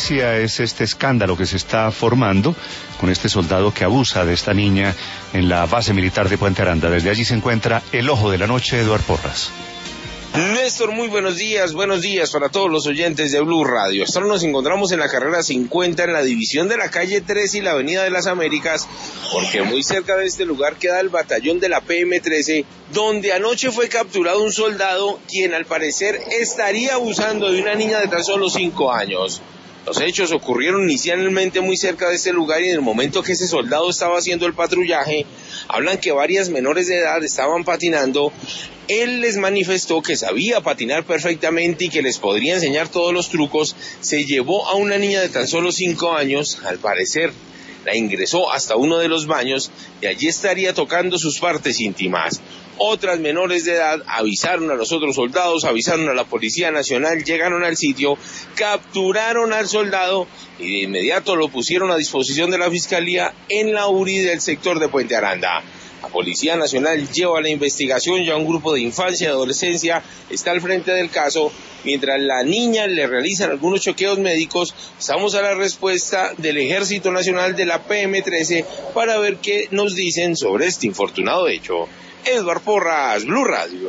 noticia es este escándalo que se está formando con este soldado que abusa de esta niña en la base militar de Puente Aranda. Desde allí se encuentra el ojo de la noche, Eduardo Porras. Néstor, muy buenos días para todos los oyentes de Blue Radio. Hasta ahora nos encontramos en la carrera 50 en la división de la calle 13 y la avenida de las Américas, porque muy cerca de este lugar queda el batallón de la PM-13, donde anoche fue capturado un soldado quien al parecer estaría abusando de una niña de tan solo 5 años. Los hechos ocurrieron inicialmente muy cerca de este lugar y en el momento que ese soldado estaba haciendo el patrullaje, hablan que varias menores de edad estaban patinando. Él les manifestó que sabía patinar perfectamente y que les podría enseñar todos los trucos. Se llevó a una niña de tan solo 5 años, al parecer la ingresó hasta uno de los baños y allí estaría tocando sus partes íntimas. Otras menores de edad avisaron a los otros soldados, avisaron a la Policía Nacional, llegaron al sitio, capturaron al soldado y de inmediato lo pusieron a disposición de la Fiscalía en la URI del sector de Puente Aranda. La Policía Nacional lleva la investigación, ya un grupo de infancia y adolescencia está al frente del caso. Mientras la niña le realizan algunos chequeos médicos, estamos a la respuesta del Ejército Nacional de la PM-13 para ver qué nos dicen sobre este infortunado hecho. Eduardo Porras, Blue Radio.